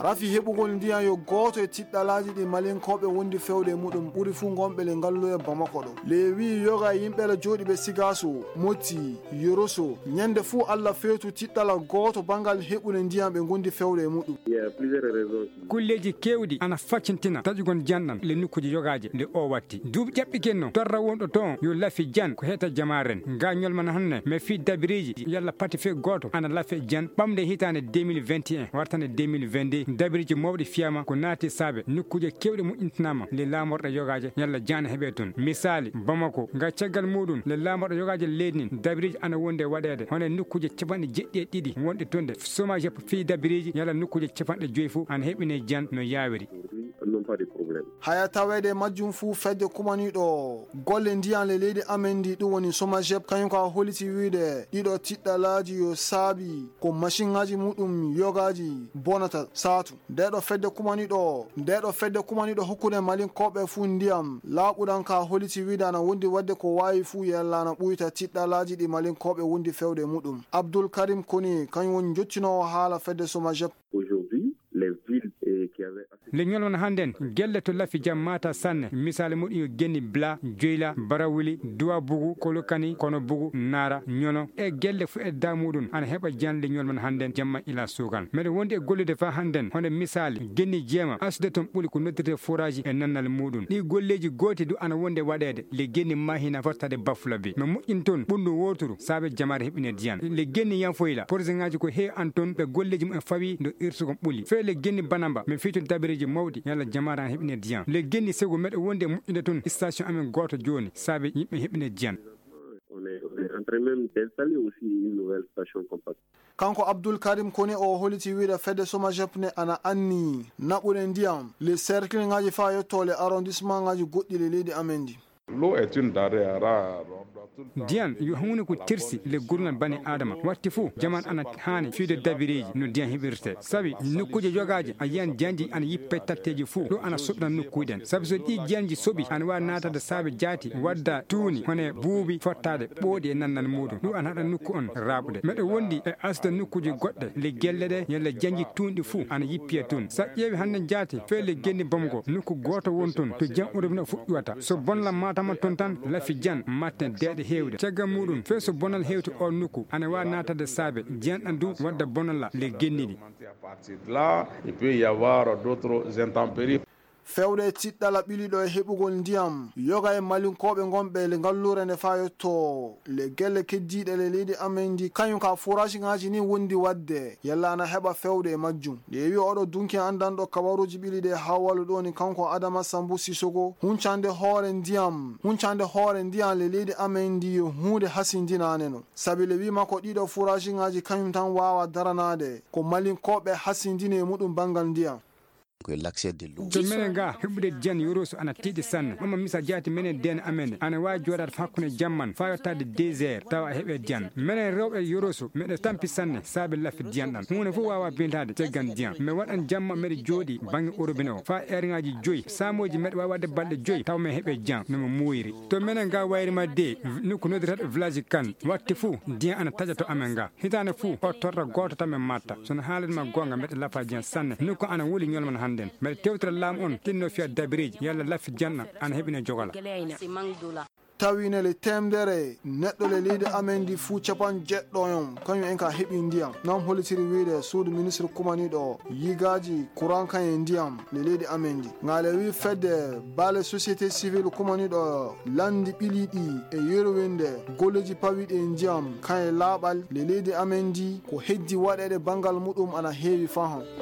rafi heɓugol ndiyam yo goto e tiɗɗalaji ɗi malinkoɓe wondi fewde muɗum ɓuri fu gonɓe le ngallu e Bamako ɗo. le wi yoga yimɓe jooɗi ɓe Sigaso, Moti, Yoroso ñande fu Allah feetu tiɗɗala goto bangal heɓude ndiyam ɓe gondi fewde muɗum. kulleji kewɗi ana faccintina taƴugon janɗan le nokkuji yogaje le o watti duuɓi ƴaɓɓi kenno torra wonɗo ton yo lafi jan ko heta jamaren nga ñolman hanne mais fi dabiriji yalla pati fe goto ana lafe jan ɓamde hitande 2021 wartande 2022 dabiriji mawɗi fiyama ko naati saabe nokkuje kewɗe moƴƴintinama le lamorɗe yogaje yalla jan heeɓe toon misali Bamako nga caggal muɗum le lamorɗe yogaje leydi nin dabiriji ana wonde waɗede hono nokkuje capanɗe jeɗɗi wonɗe tonde chômage fi dabiriji yalla nokkuje capanɗe joyi fu ana heɓine jan no yawiri. haya tawede majjum fu fedde kumaniɗo golle ndiyam le leydi amen ndi ɗum woni SOMAGEP kañum ko holiti wiide ɗiɗo tiɗɗalaji yo saabi ko machine ngaji muɗum yogaji bonata satu ndeɗo fedde kumaniɗo hokkude malinkoɓe fu ndiyam laaɓuɗan ka holiti wiide ana wondi wadde ko wawi fu yalla ana ɓuyta tiɗɗalaji ɗi malinkoɓe wondi fewde muɗum. Abdoul Karim Koni kañum woni jottinowo haala fedde SOMAGEP. le ñolman hannden gelle to lafi jam mata sanne misali muɗum yo genni Bla, Joyla, Barawuli, Duwa Bugu, Kolokani, Kono Bugu, Nara, Ñono e gelle fu e damuɗum ana heɓa jan le ñolman hannden jamma ila sugal meɗe wondi e gollude fa hannden hono misali genni jeema asude toon ɓuuri ko noddirte forage e nannal muɗum ɗi golleji goti du ana wonde waɗede le genni mahina fortade Bafulabe no moƴƴin toon ɓundu woturu saabe jamare heɓine diyan le genni yanfoyla projet ngaji ko he an toon ɓe golleji mum e fawi do irtugon ɓuuli fe le genni Banamba min fiitude dabiriji mawɗi yalla jamara heɓine diyan le genni sego meɗe wonde moƴƴinde toon station amen goto joni saabe yimɓe heɓine diyan. kanko Abdoul Karim Kone o holiti wiide fedde SOMAGEP ne ana anni naɓude ndiyam le cercle ngaji fa yetto le arrondissement ngaji goɗɗi le leydi amen ndi. L'eau est une denrée rare. diyan yo hunde ko tirsi le gurnal bani adama watti fu jaman ana hani fiide dabiriji no diyan heɓirte sabi nokkuje jogaje a yiyan janji ana yippe tatteji fu ɗo ana soɓɗan nokkuɗen sabi so ɗi janji soɓi ana wawi natade saabe jaati wadda tuuni hone buubi fottade ɓooɗi e nannal muɗum ɗum ana haɗa nokku on raɓude meɗe wondi e asde nokkuje goɗɗe le gelle ɗe yalla janji tunɗi fu ana yippiye toon sa ƴeewi hande jaati fe le genni Bamako nokku goto won toon to jam urobina fuɗɗiwata so bonlam matama toon tan lafi jan matten deɗe hewde caggal muɗum fe so bonal hewti o nokku ana wawi natade saabe jiyanɗan du wadda bonala le genniɗi. Là il peut y avoir d'autres intempéries. fewde tiɗɗala ɓiliɗo e heɓugol ndiyam yoga e malinkoɓe gonɓe le ngallure nde fa yetto le gelle keddiɗe le leydi amen ndi kañum ka forage ngaji ni wondi wadde yalla ana heɓa fewde e majjum nde wi oɗo dunki andanɗo kabaruji ɓiliɗe hawwalu ɗo ni kanko Adama Sambou Sissoko huncande hoore ndiyam le leydi amen ndi hunde hasindinane no sabi le wima ko ɗiɗo forage ngaji kañum tan wawa daranade ko malinkoɓe hasindine e muɗum bangal ndiyam. to menen ga heɓude diyan Yoroso ana tiiɗi sanne mama misa jaati menen den amene ana wawi joɗade hakkude jamman fa yottade 2 heures tawa heeɓe diyan menen rewɓe Yoroso meɗe tampi sanne saabe lafi diyan ɗan hunde fof wawa bintade caggan diyan mi waɗan jamma meɗe jooɗi banggue urobine o fa heure ngaji 5 samoji meɗe wawi wadde balɗe 5 taw men heeɓe diyan nomo muuyiri to menen ga wayrima de nokku noddirata village Kane watti fou diyan ana taƴa to amen ga hitande fou o torra goto tamen matta sono haalanma gonga meɗe lafa diyan sanne nokku ana wuli ñolman hande mbeɗa tewtira laamu on tinno fiya dabiriji yalla lafi janɗam ana heɓine jogala tawinele temdere neɗɗo le leydi amen ndi fuu capan jeɗɗoyon kañum en ka heeɓi ndiyam nam holitiri wiide suudu ministre kumaniɗo yigaji courant kan e ndiyam le leydi amen ndi ngale wi fedde baale société civile kumaniɗo landi ɓiliɗi e yerowinde golleji pawiɗe e ndiyam kan e laaɓal le leydi amen ndi ko heddi waɗede bangal muɗum ana heewi fahan.